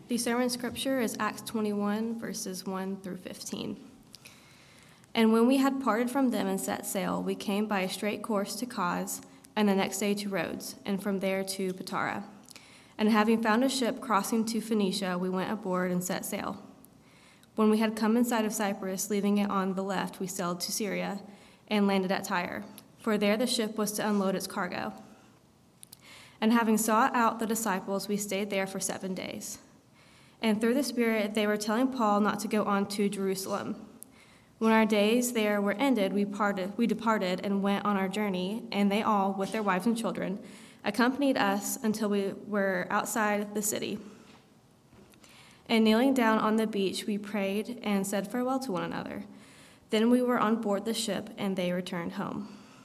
The sermon scripture is Acts 21, verses 1 through 15. And when we had parted from them and set sail, we came by a straight course to Cos, and the next day to Rhodes, and from there to Patara. And having found a ship crossing to Phoenicia, we went aboard and set sail. When we had come in sight of Cyprus, leaving it on the left, we sailed to Syria and landed at Tyre, for there the ship was to unload its cargo. And having sought out the disciples, we stayed there for 7 days. And through the Spirit, they were telling Paul not to go on to Jerusalem. When our days there were ended, we departed and went on our journey, and they all, with their wives and children, accompanied us until we were outside the city. And kneeling down on the beach, we prayed and said farewell to one another. Then we were on board the ship, and they returned home.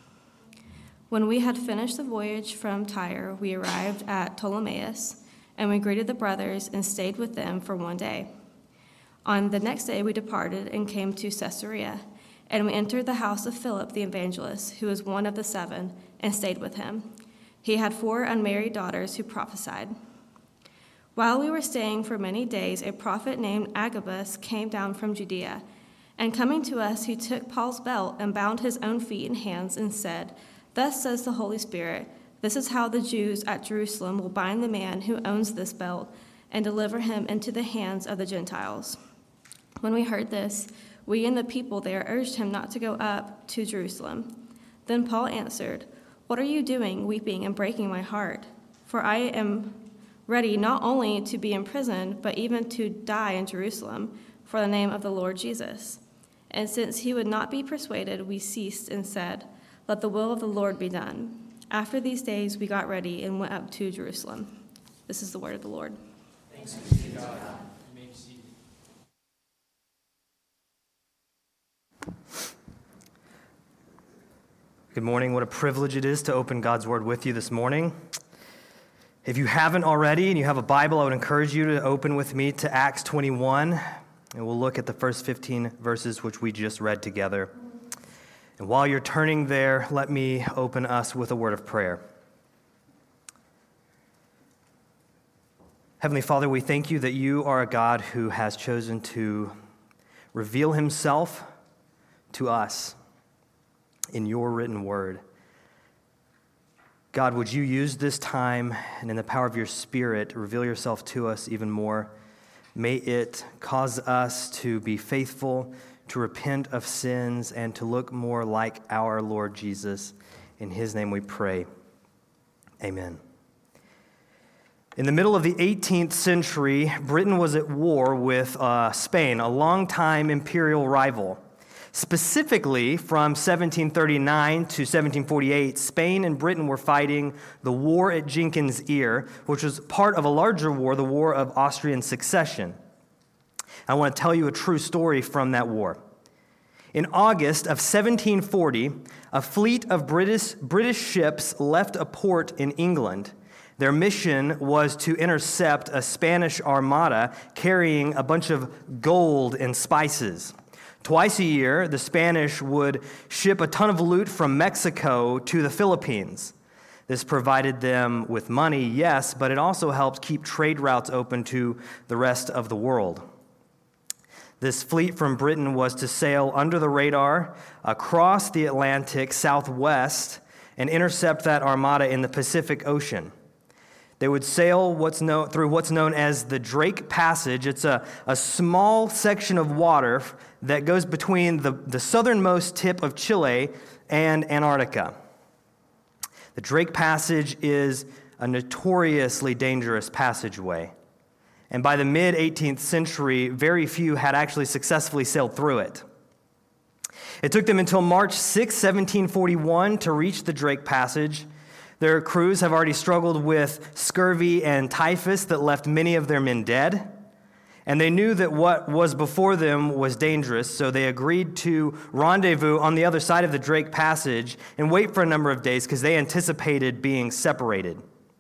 When we had finished the voyage from Tyre, we arrived at Ptolemais, and we greeted the brothers and stayed with them for 1 day. On the next day we departed and came to Caesarea, and we entered the house of Philip the evangelist, who was one of the 7, and stayed with him. He had 4 unmarried daughters who prophesied. While we were staying for many days, a prophet named Agabus came down from Judea, and coming to us, he took Paul's belt and bound his own feet and hands and said, "Thus says the Holy Spirit, this is how the Jews at Jerusalem will bind the man who owns this belt and deliver him into the hands of the Gentiles." When we heard this, we and the people there urged him not to go up to Jerusalem. Then Paul answered, "What are you doing, weeping and breaking my heart? For I am ready not only to be imprisoned, but even to die in Jerusalem for the name of the Lord Jesus." And since he would not be persuaded, we ceased and said, "Let the will of the Lord be done." After these days, we got ready and went up to Jerusalem. This is the word of the Lord. Thanks be to God. You may be seated. Good morning. What a privilege it is to open God's word with you this morning. If you haven't already and you have a Bible, I would encourage you to open with me to Acts 21, and we'll look at the first 15 verses which we just read together. And while you're turning there, let me open us with a word of prayer. Heavenly Father, we thank you that you are a God who has chosen to reveal himself to us in your written word. God, would you use this time and in the power of your Spirit reveal yourself to us even more? May it cause us to be faithful, to repent of sins, and to look more like our Lord Jesus. In his name we pray. Amen. In the middle of the 18th century, Britain was at war with Spain, a longtime imperial rival. Specifically, from 1739 to 1748, Spain and Britain were fighting the War at Jenkins' Ear, which was part of a larger war, the War of Austrian Succession. I want to tell you a true story from that war. In August of 1740, a fleet of British ships left a port in England. Their mission was to intercept a Spanish armada carrying a bunch of gold and spices. Twice a year, the Spanish would ship a ton of loot from Mexico to the Philippines. This provided them with money, yes, but it also helped keep trade routes open to the rest of the world. This fleet from Britain was to sail under the radar across the Atlantic southwest and intercept that armada in the Pacific Ocean. They would sail through what's known as the Drake Passage. It's a small section of water that goes between the southernmost tip of Chile and Antarctica. The Drake Passage is a notoriously dangerous passageway. And by the mid-18th century, very few had actually successfully sailed through it. It took them until March 6, 1741 to reach the Drake Passage. Their crews have already struggled with scurvy and typhus that left many of their men dead. And they knew that what was before them was dangerous, so they agreed to rendezvous on the other side of the Drake Passage and wait for a number of days because they anticipated being separated.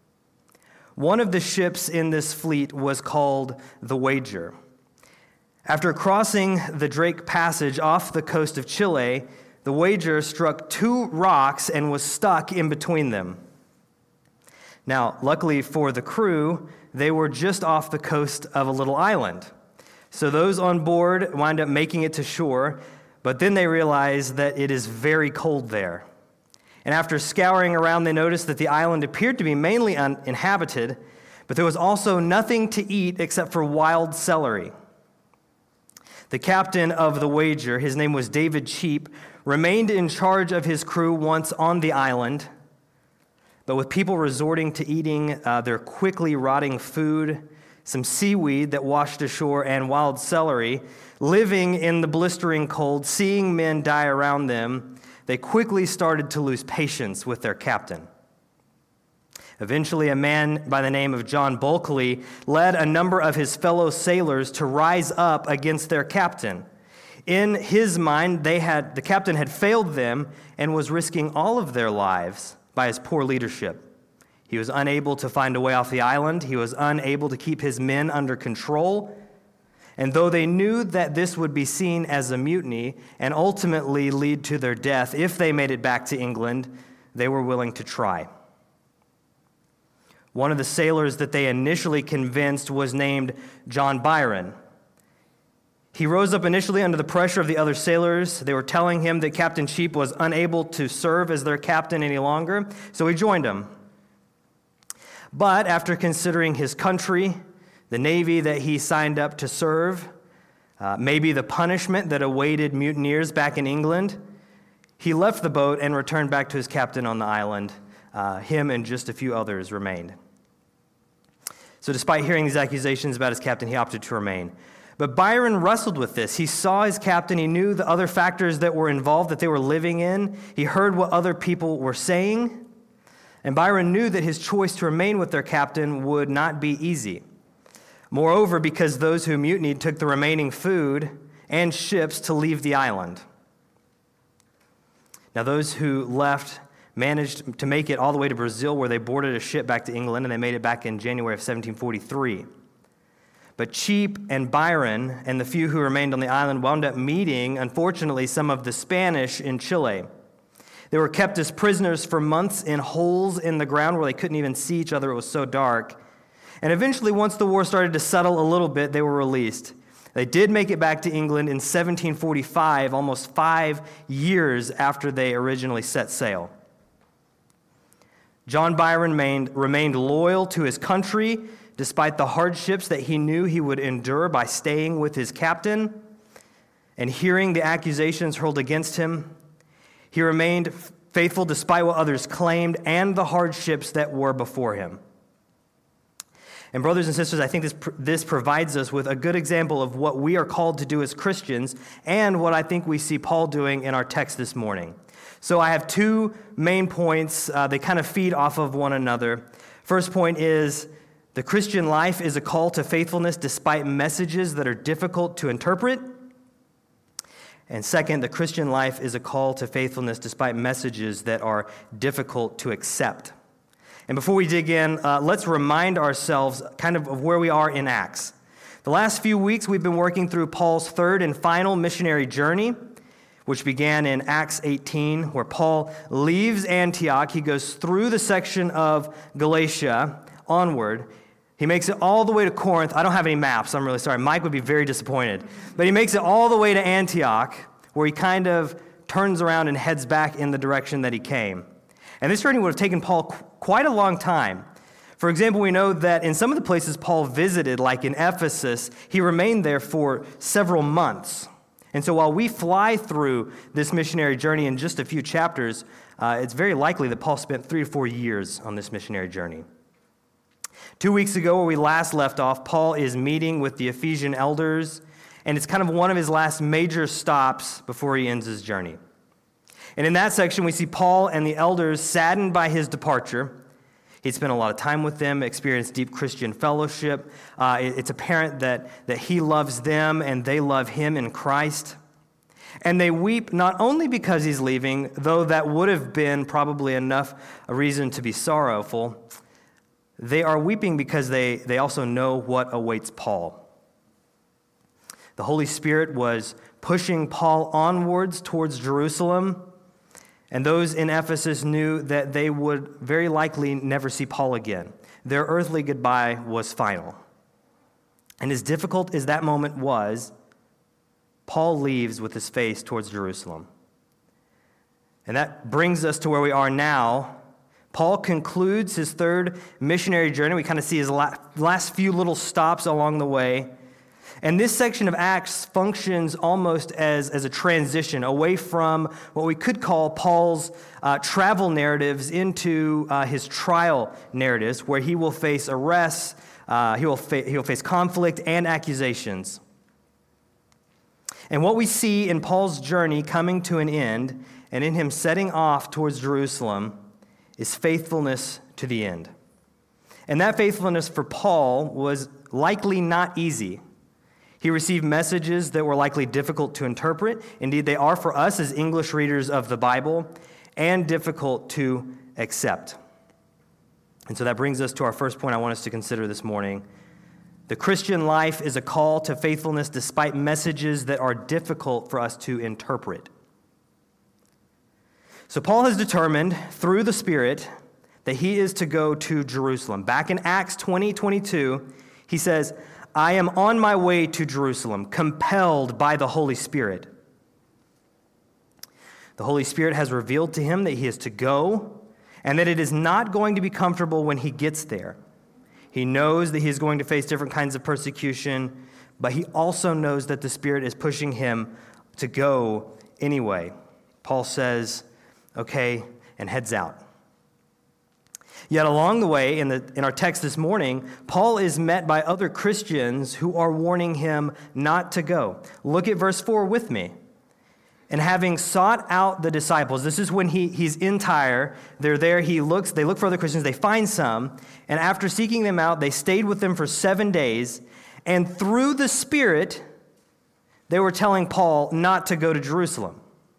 One of the ships in this fleet was called the Wager. After crossing the Drake Passage off the coast of Chile, the Wager struck 2 rocks and was stuck in between them. Now, luckily for the crew, they were just off the coast of a little island. So those on board wind up making it to shore, but then they realize that it is very cold there. And after scouring around, they noticed that the island appeared to be mainly uninhabited, but there was also nothing to eat except for wild celery. The captain of the wager, his name was David Cheap, remained in charge of his crew once on the island, but with people resorting to eating their quickly rotting food, some seaweed that washed ashore, and wild celery, living in the blistering cold, seeing men die around them, they quickly started to lose patience with their captain. Eventually, a man by the name of John Bulkeley led a number of his fellow sailors to rise up against their captain. In his mind, the captain had failed them and was risking all of their lives by his poor leadership. He was unable to find a way off the island. He was unable to keep his men under control. And though they knew that this would be seen as a mutiny and ultimately lead to their death if they made it back to England, they were willing to try. One of the sailors that they initially convinced was named John Byron. He rose up initially under the pressure of the other sailors. They were telling him that Captain Cheap was unable to serve as their captain any longer, so he joined him. But after considering his country, the navy that he signed up to serve, maybe the punishment that awaited mutineers back in England, he left the boat and returned back to his captain on the island. Him and just a few others remained. So despite hearing these accusations about his captain, he opted to remain. But Byron wrestled with this. He saw his captain. He knew the other factors that were involved that they were living in. He heard what other people were saying. And Byron knew that his choice to remain with their captain would not be easy. Moreover, because those who mutinied took the remaining food and ships to leave the island. Now, those who left managed to make it all the way to Brazil, where they boarded a ship back to England, and they made it back in January of 1743. But Cheap and Byron and the few who remained on the island wound up meeting, unfortunately, some of the Spanish in Chile. They were kept as prisoners for months in holes in the ground where they couldn't even see each other. It was so dark. And eventually, once the war started to settle a little bit, they were released. They did make it back to England in 1745, almost 5 years after they originally set sail. John Byron remained loyal to his country despite the hardships that he knew he would endure by staying with his captain and hearing the accusations hurled against him. He remained faithful despite what others claimed and the hardships that were before him. And brothers and sisters, I think this provides us with a good example of what we are called to do as Christians and what I think we see Paul doing in our text this morning. So I have 2 main points. They kind of feed off of one another. First point is the Christian life is a call to faithfulness despite messages that are difficult to interpret. And second, the Christian life is a call to faithfulness despite messages that are difficult to accept. And before we dig in, let's remind ourselves kind of where we are in Acts. The last few weeks, we've been working through Paul's third and final missionary journey, which began in Acts 18, where Paul leaves Antioch. He goes through the section of Galatia onward. He makes it all the way to Corinth. I don't have any maps. I'm really sorry. Mike would be very disappointed. But he makes it all the way to Antioch, where he kind of turns around and heads back in the direction that he came. And this journey would have taken Paul quite a long time. For example, we know that in some of the places Paul visited, like in Ephesus, he remained there for several months. And so while we fly through this missionary journey in just a few chapters, it's very likely that Paul spent 3 to 4 years on this missionary journey. 2 weeks ago, where we last left off, Paul is meeting with the Ephesian elders, and it's kind of one of his last major stops before he ends his journey. And in that section, we see Paul and the elders saddened by his departure. He'd spent a lot of time with them, experienced deep Christian fellowship. It's apparent that he loves them and they love him in Christ. And they weep not only because he's leaving, though that would have been probably enough a reason to be sorrowful. They are weeping because they also know what awaits Paul. The Holy Spirit was pushing Paul onwards towards Jerusalem, and those in Ephesus knew that they would very likely never see Paul again. their earthly goodbye was final. And as difficult as that moment was, Paul leaves with his face towards Jerusalem. And that brings us to where we are now. Paul concludes his third missionary journey. We kind of see his last few little stops along the way. And this section of Acts functions almost as a transition away from what we could call Paul's travel narratives into his trial narratives, where he will face arrests, he will face conflict and accusations. And what we see in Paul's journey coming to an end, and in him setting off towards Jerusalem, is faithfulness to the end. And that faithfulness for Paul was likely not easy. He received messages that were likely difficult to interpret. Indeed, they are for us as English readers of the Bible, and difficult to accept. And so that brings us to our first point I want us to consider this morning. The Christian life is a call to faithfulness despite messages that are difficult for us to interpret. So Paul has determined through the Spirit that he is to go to Jerusalem. Back in Acts 20:22, he says, "I am on my way to Jerusalem, compelled by the Holy Spirit." The Holy Spirit has revealed to him that he is to go, and that it is not going to be comfortable when he gets there. He knows that he is going to face different kinds of persecution, but he also knows that the Spirit is pushing him to go anyway. Paul says, okay, and heads out. Yet along the way, in our text this morning, Paul is met by other Christians who are warning him not to go. Look at verse 4 with me. And having sought out the disciples, this is when he's in Tyre, they're there, they look for other Christians, they find some, and after seeking them out, they stayed with them for 7 days, and through the Spirit, they were telling Paul not to go to Jerusalem.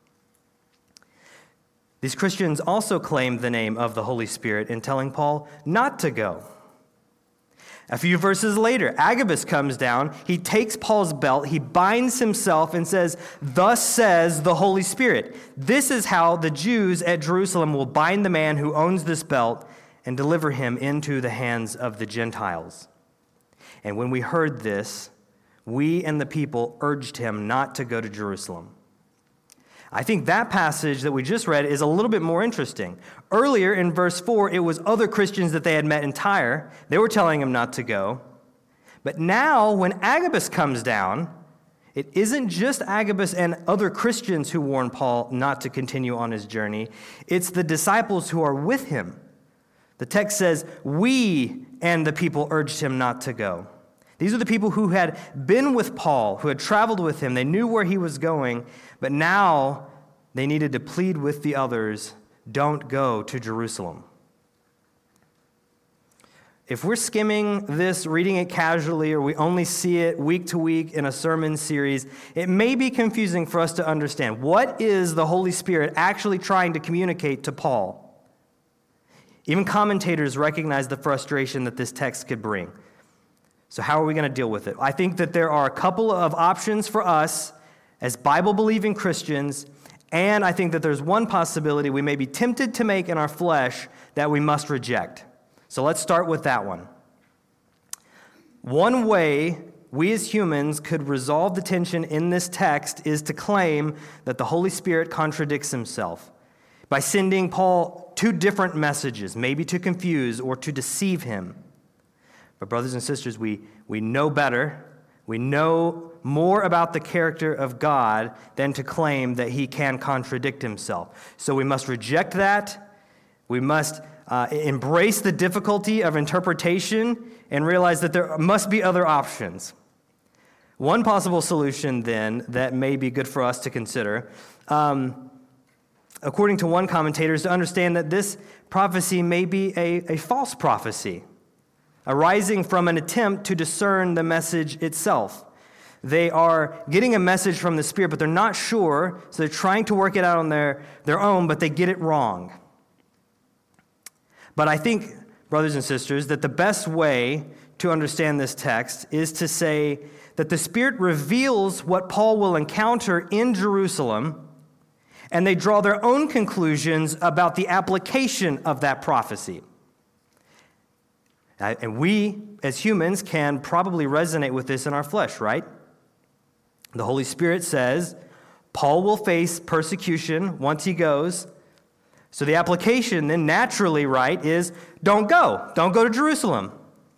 These Christians also claimed the name of the Holy Spirit in telling Paul not to go. A few verses later, Agabus comes down, he takes Paul's belt, he binds himself and says, "Thus says the Holy Spirit." This is how the Jews at Jerusalem will bind the man who owns this belt and deliver him into the hands of the Gentiles. And when we heard this, we and the people urged him not to go to Jerusalem. I think that passage that we just read is a little bit more interesting. Earlier in verse 4, it was other Christians that they had met in Tyre. They were telling him not to go. But now, when Agabus comes down, it isn't just Agabus and other Christians who warn Paul not to continue on his journey. It's the disciples who are with him. The text says, "We and the people urged him not to go." These are the people who had been with Paul, who had traveled with him. They knew where he was going, but now they needed to plead with the others, don't go to Jerusalem. If we're skimming this, reading it casually, or we only see it week to week in a sermon series, it may be confusing for us to understand. What is the Holy Spirit actually trying to communicate to Paul? Even commentators recognize the frustration that this text could bring. So how are we going to deal with it? I think that there are a couple of options for us as Bible-believing Christians, and I think that there's one possibility we may be tempted to make in our flesh that we must reject. So let's start with that one. One way we as humans could resolve the tension in this text is to claim that the Holy Spirit contradicts himself by sending Paul two different messages, maybe to confuse or to deceive him. But brothers and sisters, we know better. We know more about the character of God than to claim that he can contradict himself. So we must reject that. We must embrace the difficulty of interpretation and realize that there must be other options. One possible solution, then, that may be good for us to consider, according to one commentator, is to understand that this prophecy may be a false prophecy, arising from an attempt to discern the message itself. They are getting a message from the Spirit, but they're not sure, so they're trying to work it out on their own, but they get it wrong. But I think, brothers and sisters, that the best way to understand this text is to say that the Spirit reveals what Paul will encounter in Jerusalem, and they draw their own conclusions about the application of that prophecy. And we, as humans, can probably resonate with this in our flesh, right? The Holy Spirit says Paul will face persecution once he goes. So the application then naturally, right, is don't go. Don't go to Jerusalem.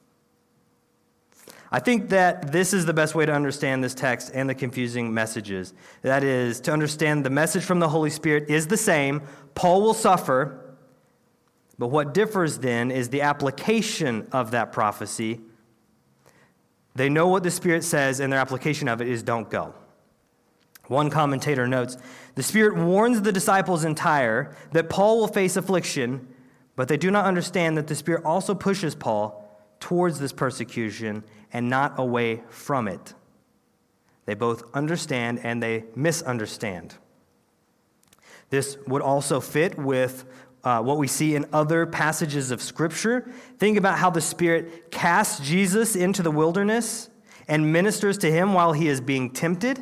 I think that this is the best way to understand this text and the confusing messages. That is, to understand the message from the Holy Spirit is the same. Paul will suffer. But what differs then is the application of that prophecy. They know what the Spirit says, and their application of it is don't go. One commentator notes, the Spirit warns the disciples in Tyre that Paul will face affliction, but they do not understand that the Spirit also pushes Paul towards this persecution and not away from it. They both understand and they misunderstand. This would also fit with what we see in other passages of Scripture. Think about how the Spirit casts Jesus into the wilderness and ministers to him while he is being tempted.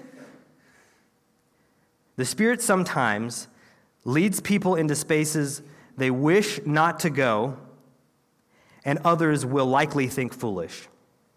The Spirit sometimes leads people into spaces they wish not to go, and others will likely think foolish.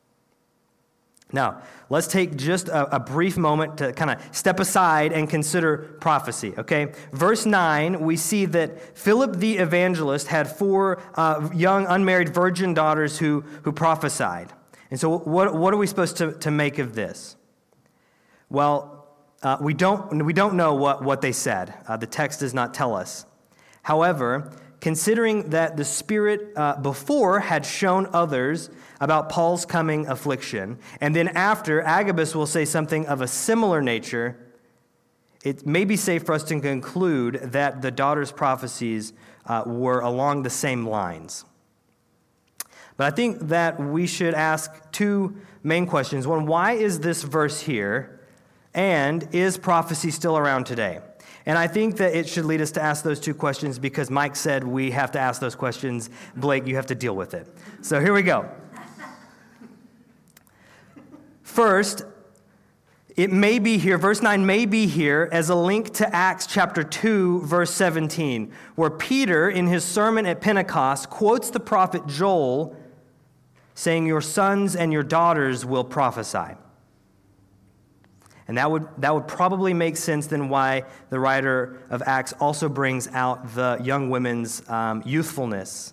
Now, let's take just a brief moment to kind of step aside and consider prophecy, okay? Verse 9, we see that Philip the evangelist had 4 young unmarried virgin daughters who prophesied. And so what are we supposed to make of this? Well, we don't know what they said. The text does not tell us. However, considering that the Spirit before had shown others about Paul's coming affliction, and then after, Agabus will say something of a similar nature, it may be safe for us to conclude that the daughters' prophecies were along the same lines. But I think that we should ask 2 main questions. One, why is this verse here? And is prophecy still around today? And I think that it should lead us to ask those 2 questions because Mike said we have to ask those questions. Blake, you have to deal with it. So here we go. First, it may be here, verse 9 may be here as a link to Acts chapter 2, verse 17, where Peter, in his sermon at Pentecost, quotes the prophet Joel, saying, "Your sons and your daughters will prophesy." And that would probably make sense then why the writer of Acts also brings out the young women's youthfulness.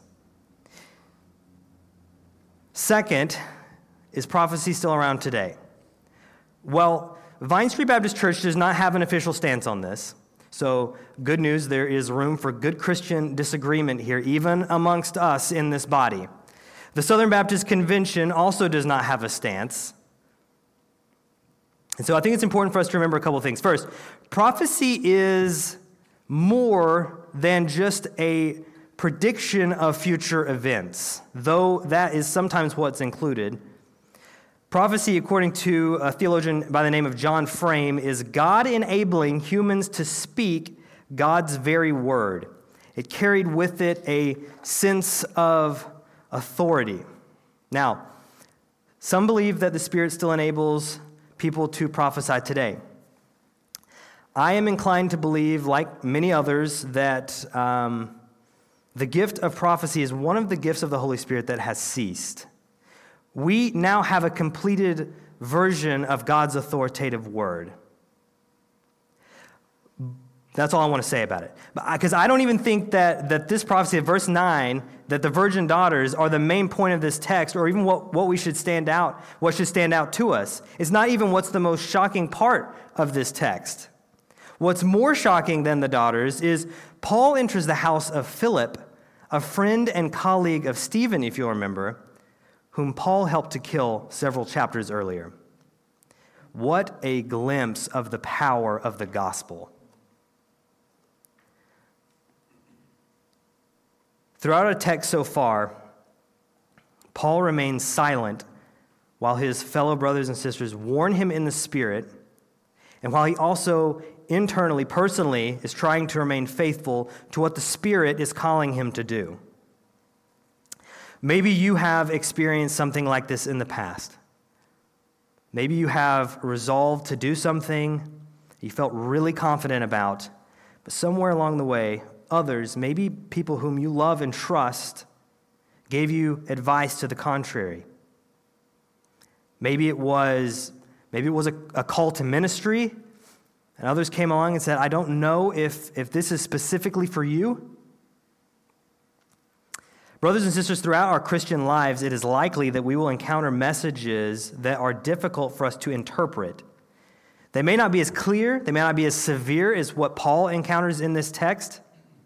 Second, is prophecy still around today? Well, Vine Street Baptist Church does not have an official stance on this. So good news, there is room for good Christian disagreement here, even amongst us in this body. The Southern Baptist Convention also does not have a stance. And so I think it's important for us to remember a couple things. First, prophecy is more than just a prediction of future events, though that is sometimes what's included. Prophecy, according to a theologian by the name of John Frame, is God enabling humans to speak God's very word. It carried with it a sense of authority. Now, some believe that the Spirit still enables people to prophesy today. I am inclined to believe, like many others, that the gift of prophecy is one of the gifts of the Holy Spirit that has ceased. We now have a completed version of God's authoritative word. That's all I want to say about it. Because I don't even think that this prophecy of verse 9, that the virgin daughters are the main point of this text, or even what should stand out to us. It's not even what's the most shocking part of this text. What's more shocking than the daughters is Paul enters the house of Philip, a friend and colleague of Stephen, if you'll remember, whom Paul helped to kill several chapters earlier. What a glimpse of the power of the gospel. Throughout our text so far, Paul remains silent while his fellow brothers and sisters warn him in the Spirit, and while he also internally, personally, is trying to remain faithful to what the Spirit is calling him to do. Maybe you have experienced something like this in the past. Maybe you have resolved to do something you felt really confident about, but somewhere along the way, others, maybe people whom you love and trust, gave you advice to the contrary. Maybe it was a call to ministry, and others came along and said, I don't know if this is specifically for you. Brothers and sisters, throughout our Christian lives, it is likely that we will encounter messages that are difficult for us to interpret. They may not be as clear, they may not be as severe as what Paul encounters in this text,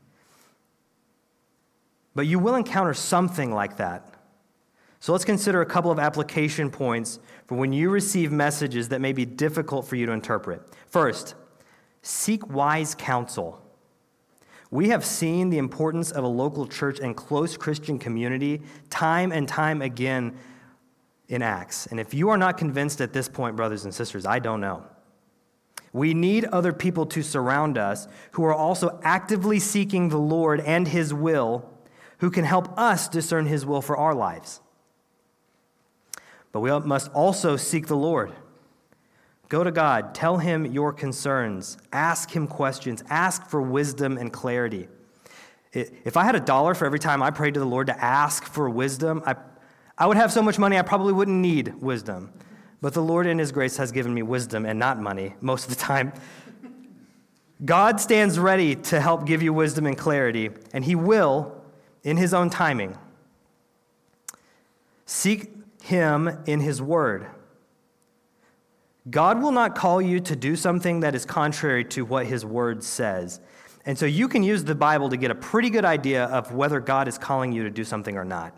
but you will encounter something like that. So let's consider a couple of application points for when you receive messages that may be difficult for you to interpret. First, seek wise counsel. We have seen the importance of a local church and close Christian community time and time again in Acts. And if you are not convinced at this point, brothers and sisters, I don't know. We need other people to surround us who are also actively seeking the Lord and His will, who can help us discern His will for our lives. But we must also seek the Lord. Go to God, tell Him your concerns, ask Him questions, ask for wisdom and clarity. If I had $1 for every time I prayed to the Lord to ask for wisdom, I would have so much money I probably wouldn't need wisdom. But the Lord in His grace has given me wisdom and not money most of the time. God stands ready to help give you wisdom and clarity, and He will in His own timing. Seek Him in His Word. God will not call you to do something that is contrary to what His Word says. And so you can use the Bible to get a pretty good idea of whether God is calling you to do something or not.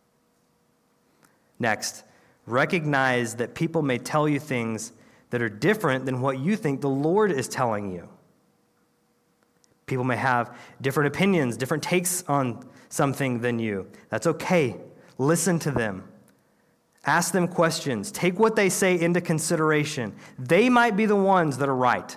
Next, recognize that people may tell you things that are different than what you think the Lord is telling you. People may have different opinions, different takes on something than you. That's okay. Listen to them. Ask them questions. Take what they say into consideration. They might be the ones that are right.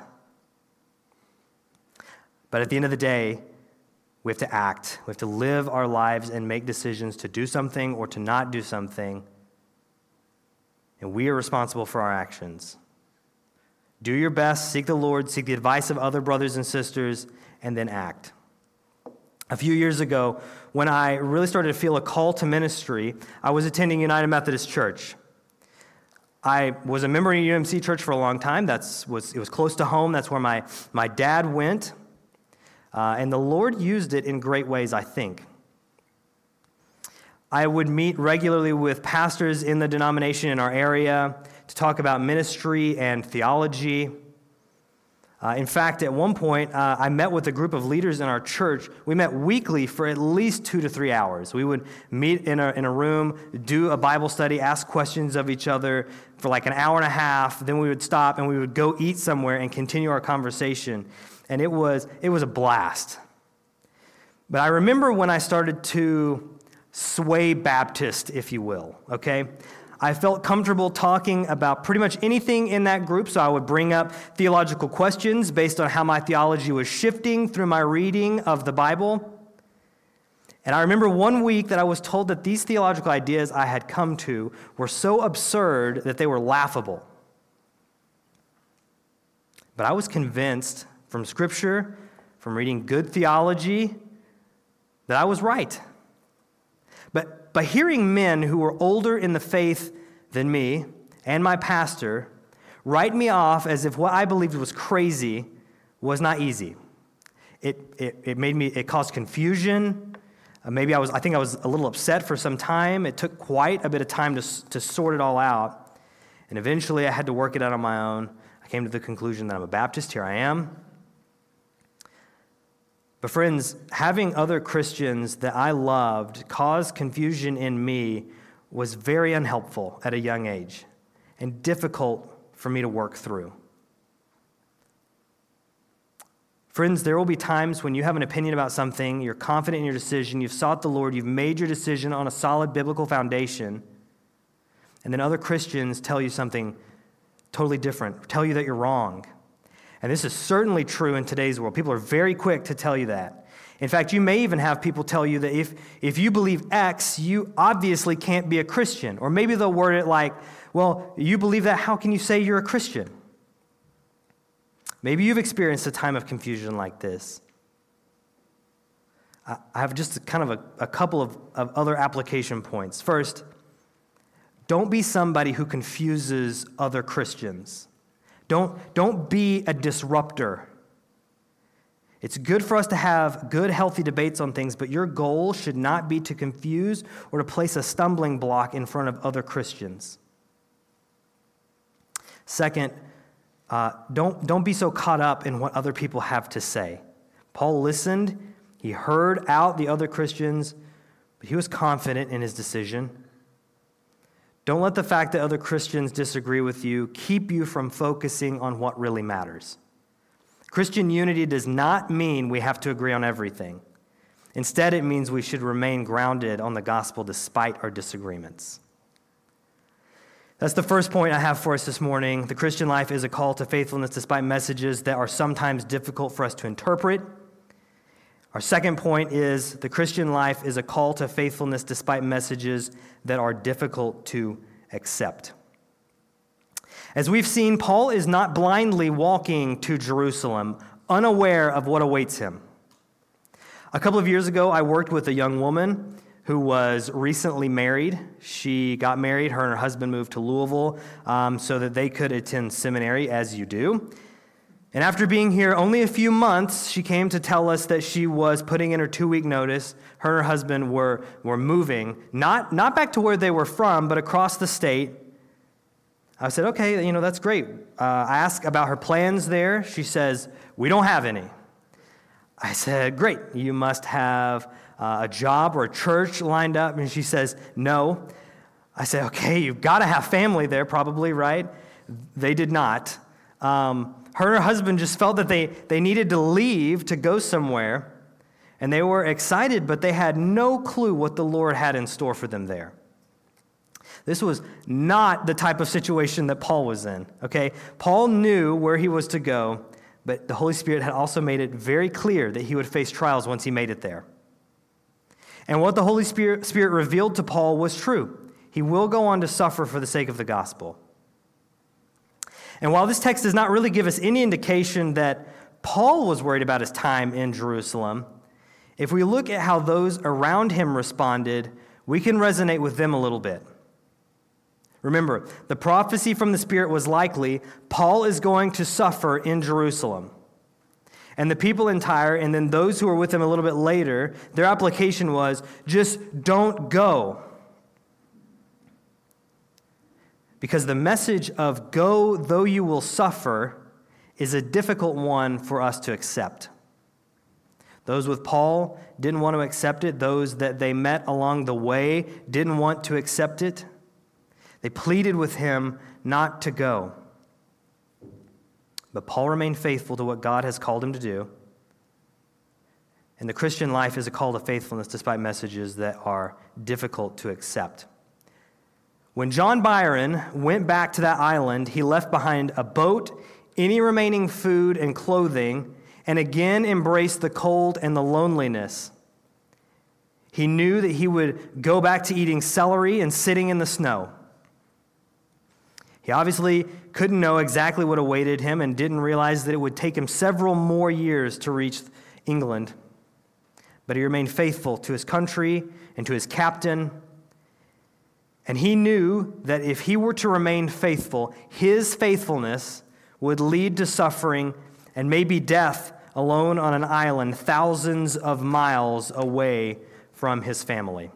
But at the end of the day, we have to act. We have to live our lives and make decisions to do something or to not do something. And we are responsible for our actions. Do your best, seek the Lord, seek the advice of other brothers and sisters, and then act. A few years ago, when I really started to feel a call to ministry, I was attending United Methodist Church. I was a member of UMC Church for a long time. It was close to home. That's where my dad went. And the Lord used it in great ways, I think. I would meet regularly with pastors in the denomination in our area to talk about ministry and theology. In fact, at one point, I met with a group of leaders in our church. We met weekly for at least 2 to 3 hours. We would meet in a room, do a Bible study, ask questions of each other for like an hour and a half. Then we would stop and we would go eat somewhere and continue our conversation. And it was a blast. But I remember when I started to sway Baptist, if you will, okay? I felt comfortable talking about pretty much anything in that group, so I would bring up theological questions based on how my theology was shifting through my reading of the Bible. And I remember one week that I was told that these theological ideas I had come to were so absurd that they were laughable. But I was convinced from Scripture, from reading good theology, that I was right. But by hearing men who were older in the faith than me and my pastor write me off as if what I believed was crazy was not easy. It caused confusion. I think I was a little upset for some time. It took quite a bit of time to sort it all out. And eventually I had to work it out on my own. I came to the conclusion that I'm a Baptist. Here I am. But friends, having other Christians that I loved cause confusion in me was very unhelpful at a young age and difficult for me to work through. Friends, there will be times when you have an opinion about something, you're confident in your decision, you've sought the Lord, you've made your decision on a solid biblical foundation, and then other Christians tell you something totally different, tell you that you're wrong. And this is certainly true in today's world. People are very quick to tell you that. In fact, you may even have people tell you that if you believe X, you obviously can't be a Christian. Or maybe they'll word it like, well, you believe that, how can you say you're a Christian? Maybe you've experienced a time of confusion like this. I have just kind of a couple of other application points. First, don't be somebody who confuses other Christians. Don't be a disruptor. It's good for us to have good, healthy debates on things, but your goal should not be to confuse or to place a stumbling block in front of other Christians. Second, don't be so caught up in what other people have to say. Paul listened, he heard out the other Christians, but he was confident in his decision. Don't let the fact that other Christians disagree with you keep you from focusing on what really matters. Christian unity does not mean we have to agree on everything. Instead, it means we should remain grounded on the gospel despite our disagreements. That's the first point I have for us this morning. The Christian life is a call to faithfulness despite messages that are sometimes difficult for us to interpret. Our second point is the Christian life is a call to faithfulness despite messages that are difficult to accept. As we've seen, Paul is not blindly walking to Jerusalem, unaware of what awaits him. A couple of years ago, I worked with a young woman who was recently married. She got married. Her and her husband moved to Louisville so that they could attend seminary, as you do. And after being here only a few months, she came to tell us that she was putting in her 2-week notice. Her and her husband were moving, not back to where they were from, but across the state. I said, okay, that's great. I asked about her plans there. She says, we don't have any. I said, great. You must have a job or a church lined up. And she says, no. I said, okay, you've got to have family there probably, right? They did not. Her and her husband just felt that they needed to leave to go somewhere. And they were excited, but they had no clue what the Lord had in store for them there. This was not the type of situation that Paul was in, okay? Paul knew where he was to go, but the Holy Spirit had also made it very clear that he would face trials once he made it there. And what the Holy Spirit revealed to Paul was true. He will go on to suffer for the sake of the gospel. And while this text does not really give us any indication that Paul was worried about his time in Jerusalem, if we look at how those around him responded, we can resonate with them a little bit. Remember, the prophecy from the Spirit was likely, Paul is going to suffer in Jerusalem. And the people in Tyre, and then those who were with him a little bit later, their application was, just don't go. Because the message of go though you will suffer is a difficult one for us to accept. Those with Paul didn't want to accept it. Those that they met along the way didn't want to accept it. They pleaded with him not to go. But Paul remained faithful to what God has called him to do. And the Christian life is a call to faithfulness despite messages that are difficult to accept. When John Byron went back to that island, he left behind a boat, any remaining food and clothing, and again embraced the cold and the loneliness. He knew that he would go back to eating celery and sitting in the snow. He obviously couldn't know exactly what awaited him and didn't realize that it would take him several more years to reach England. But he remained faithful to his country and to his captain. And he knew that if he were to remain faithful, his faithfulness would lead to suffering and maybe death alone on an island thousands of miles away from his family.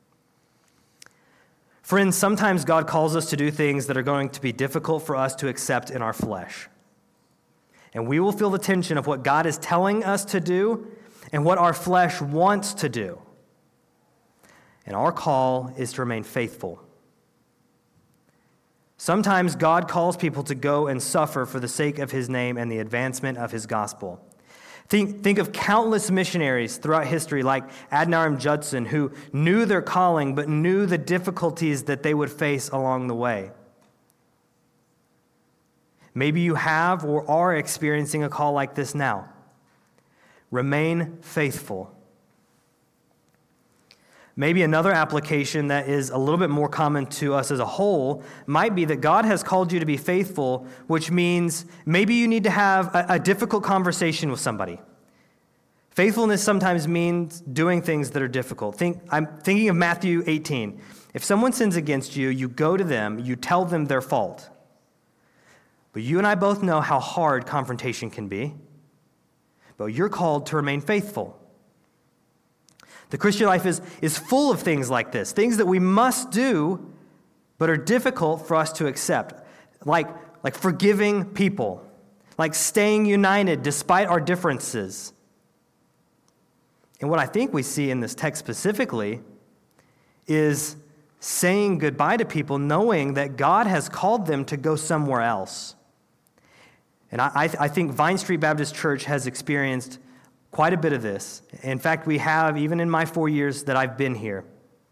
Friends, sometimes God calls us to do things that are going to be difficult for us to accept in our flesh. And we will feel the tension of what God is telling us to do and what our flesh wants to do. And our call is to remain faithful. Sometimes God calls people to go and suffer for the sake of his name and the advancement of his gospel. Think of countless missionaries throughout history like Adoniram Judson, who knew their calling but knew the difficulties that they would face along the way. Maybe you have or are experiencing a call like this now. Remain faithful. Maybe another application that is a little bit more common to us as a whole might be that God has called you to be faithful, which means maybe you need to have a difficult conversation with somebody. Faithfulness sometimes means doing things that are difficult. I'm thinking of Matthew 18. If someone sins against you, you go to them, you tell them their fault. But you and I both know how hard confrontation can be. But you're called to remain faithful. The Christian life is full of things like this, things that we must do, but are difficult for us to accept, like forgiving people, like staying united despite our differences. And what I think we see in this text specifically is saying goodbye to people knowing that God has called them to go somewhere else. And I think Vine Street Baptist Church has experienced quite a bit of this. In fact, we have, even in my 4 years that I've been here.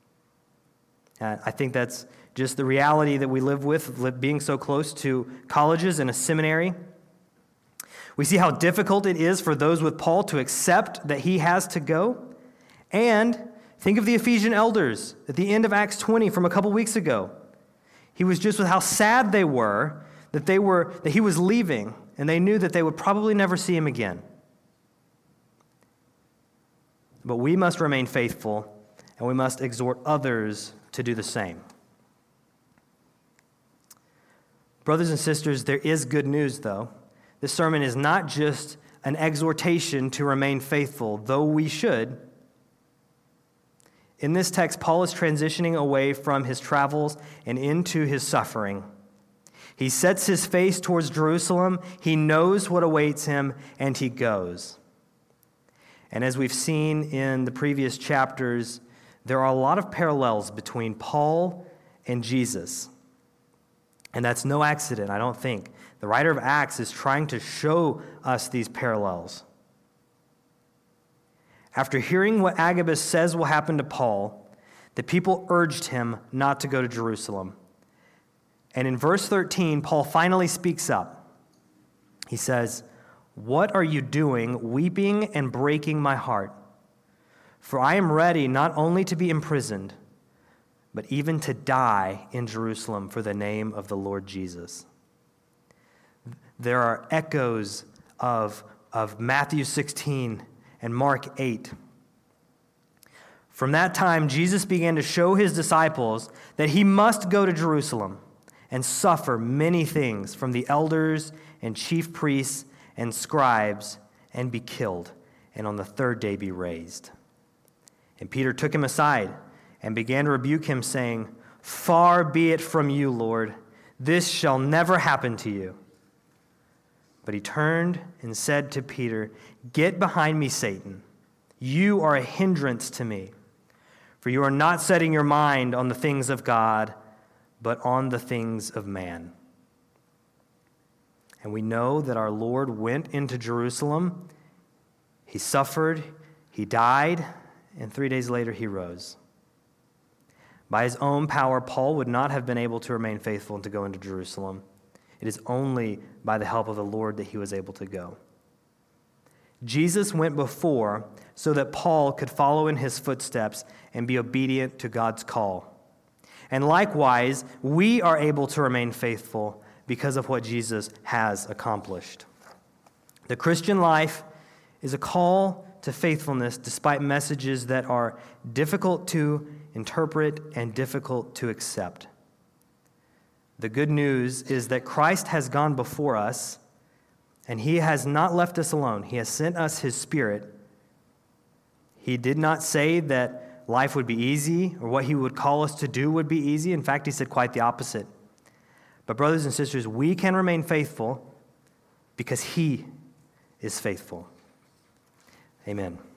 I think that's just the reality that we live with, being so close to colleges and a seminary. We see how difficult it is for those with Paul to accept that he has to go. And think of the Ephesian elders at the end of Acts 20 from a couple weeks ago. He was just with how sad they were that he was leaving, and they knew that they would probably never see him again. But we must remain faithful, and we must exhort others to do the same. Brothers and sisters, there is good news, though. This sermon is not just an exhortation to remain faithful, though we should. In this text, Paul is transitioning away from his travels and into his suffering. He sets his face towards Jerusalem, he knows what awaits him, and he goes. And as we've seen in the previous chapters, there are a lot of parallels between Paul and Jesus. And that's no accident, I don't think. The writer of Acts is trying to show us these parallels. After hearing what Agabus says will happen to Paul, the people urged him not to go to Jerusalem. And in verse 13, Paul finally speaks up. He says, "What are you doing, weeping and breaking my heart? For I am ready not only to be imprisoned, but even to die in Jerusalem for the name of the Lord Jesus." There are echoes of Matthew 16 and Mark 8. From that time, Jesus began to show his disciples that he must go to Jerusalem and suffer many things from the elders and chief priests and scribes and be killed, and on the third day be raised. And Peter took him aside and began to rebuke him, saying, "Far be it from you, Lord, this shall never happen to you." But he turned and said to Peter, "Get behind me, Satan. You are a hindrance to me, for you are not setting your mind on the things of God, but on the things of man." And we know that our Lord went into Jerusalem, he suffered, he died, and 3 days later he rose. By his own power, Paul would not have been able to remain faithful and to go into Jerusalem. It is only by the help of the Lord that he was able to go. Jesus went before so that Paul could follow in his footsteps and be obedient to God's call. And likewise, we are able to remain faithful because of what Jesus has accomplished. The Christian life is a call to faithfulness despite messages that are difficult to interpret and difficult to accept. The good news is that Christ has gone before us, and he has not left us alone. He has sent us his Spirit. He did not say that life would be easy or what he would call us to do would be easy. In fact, he said quite the opposite. But brothers and sisters, we can remain faithful because he is faithful. Amen.